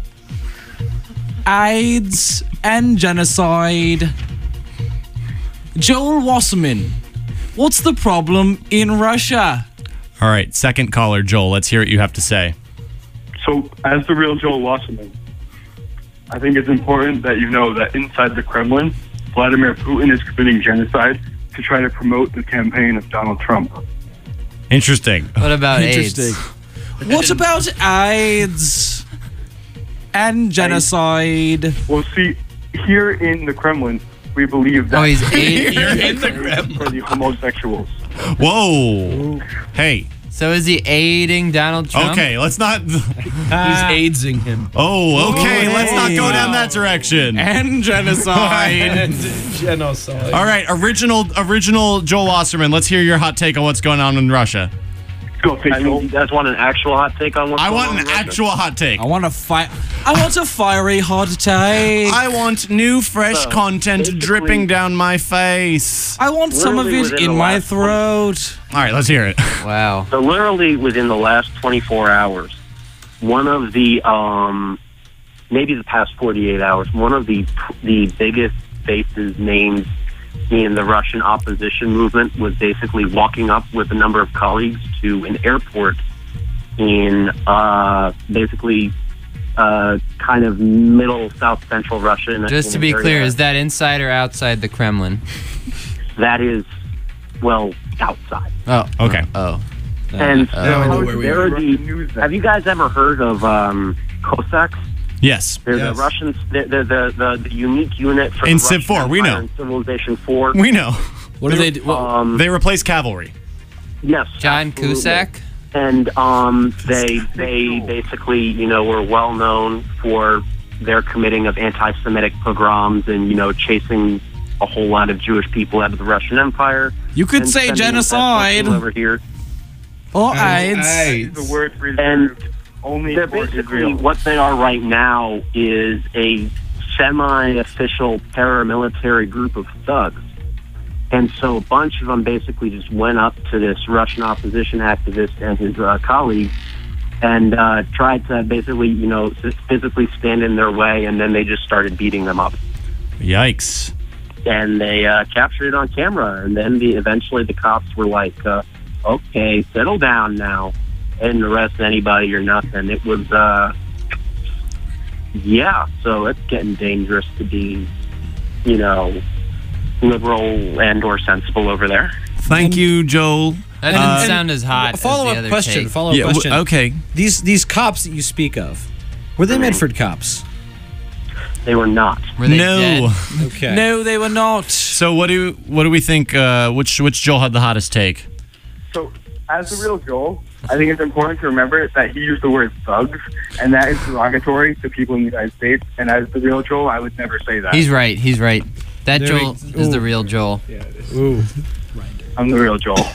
AIDS and genocide. Joel Wasserman, what's the problem in Russia? All right, second caller, Joel. Let's hear what you have to say. So, as the real Joel Wasserman, I think it's important that you know that inside the Kremlin, Vladimir Putin is committing genocide to try to promote the campaign of Donald Trump. Interesting. What about AIDS? What about AIDS and genocide? Well, see, here in the Kremlin, we believe that he's aiding for the homosexuals. Whoa. Hey. So is he aiding Donald Trump? Okay, let's not. He's AIDSing him. Oh, okay. Let's not go down that direction. And genocide. Genocide. All right, original Joel Wasserman. Let's hear your hot take on what's going on in Russia. You guys want an actual hot take on what's going on? I want an actual hot take. I want a fiery hot take. I want new, fresh content dripping down my face. I want some of it in my throat. All right, let's hear it. Wow. So literally within the last 24 hours, one of the, maybe the past 48 hours, one of the biggest faces named in the Russian opposition movement was basically walking up with a number of colleagues to an airport in basically kind of middle south central Russia. Just to be clear, is that inside or outside the Kremlin? That is, well, outside. Oh, okay. And have you guys ever heard of Cossacks? Yes. They're the Russians. They're the unique unit for In the Civ Russian 4, we Empire know. in Civilization 4. We know. What do they do? They replace cavalry. Yes, John absolutely. Cusack? And they basically, you know, were well known for their committing of anti-Semitic pogroms and, you know, chasing a whole lot of Jewish people out of the Russian Empire. You could and say sending them genocide. over here. Or AIDS. The word And reserved only they're for basically Israel. what they are right now is a semi-official paramilitary group of thugs. And so a bunch of them basically just went up to this Russian opposition activist and his colleagues and tried to basically, you know, physically stand in their way, and then they just started beating them up. Yikes. And they captured it on camera, and then eventually the cops were like, okay, settle down now. They didn't arrest anybody or nothing. It was, yeah, so it's getting dangerous to be, you know, liberal and or sensible over there. Thank you, Joel. That didn't sound as hot as the Follow-up other question. take. Follow-up question. Okay. These cops that you speak of, were they Medford cops? They were not. Were they No. dead? Okay. No, they were not. So what do we think? Which Joel had the hottest take? So, as the real Joel, I think it's important to remember that he used the word thugs, and that is derogatory to people in the United States. And as the real Joel, I would never say that. He's right. He's right. That There Joel he- is the ooh. real Joel. Ooh. I'm the real Joel.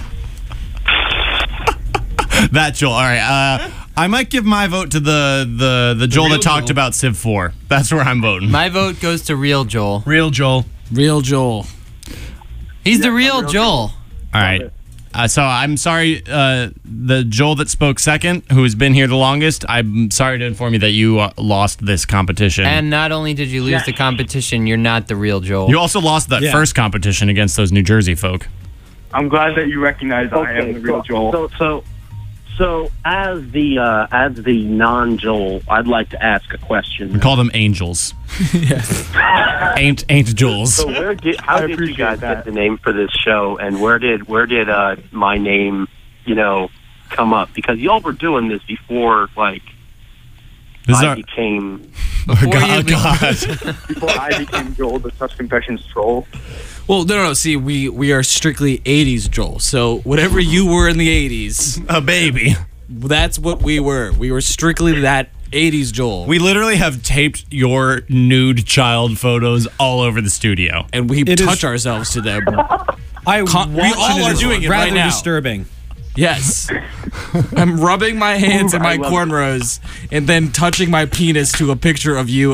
That Joel. All right. I might give my vote to the Joel real that talked Joel. about Civ 4. That's where I'm voting. My vote goes to real Joel. Real Joel. Real Joel. He's the real Joel. All right. So I'm sorry, the Joel that spoke second, who has been here the longest, I'm sorry to inform you that you lost this competition. And not only did you lose the competition, you're not the real Joel. you also lost that Yeah. first competition against those New Jersey folk. I'm glad that you recognize I am the real Joel. So as the non-Joel, I'd like to ask a question. We call them angels. Yes. Ain't Joels. So how did you guys get the name for this show, and where did my name, you know, come up? Because y'all were doing this before, like, This is I our- became. God. Before I became Joel, the Such Confessions troll. Well, no. See, we are strictly 80s Joel. So whatever you were in the 80s, a baby. That's what we were. We were strictly that 80s Joel. We literally have taped your nude child photos all over the studio. And we It touch is- ourselves to them. We all are doing it rather right now. disturbing. Yes. I'm rubbing my hands in my cornrows and then touching my penis to a picture of you.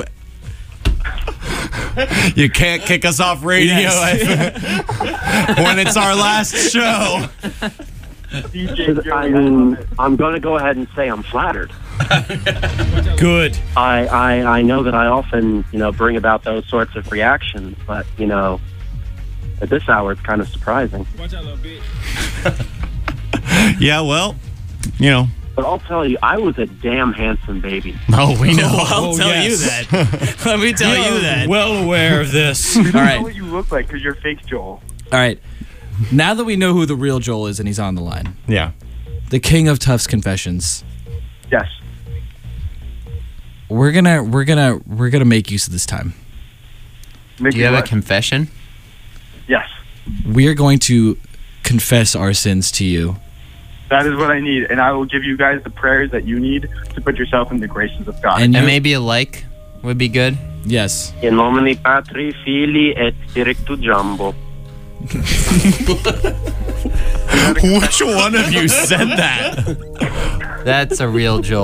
You can't kick us off radio Yes. when it's our last show. I mean, I'm going to go ahead and say I'm flattered. Good. I know that I often, you know, bring about those sorts of reactions, but, you know, at this hour, it's kind of surprising. Watch out, little bitch. Yeah, well, you know. But I'll tell you, I was a damn handsome baby. Oh, we know. I'll tell you that. Let me tell you that. Well aware of this. You All don't right. know what you look like because you're fake Joel. All right. Now that we know who the real Joel is and he's on the line, Yeah. the king of Tufts Confessions, Yes. we're gonna make use of this time. Make Do you me have a what? confession? Yes. We are going to confess our sins to you. That is what I need, and I will give you guys the prayers that you need to put yourself in the graces of God. And And you- maybe a like would be good. Yes. In nomine Patri, Filii et Spiritu Jumbo. Which one of you said that? That's a real Joel.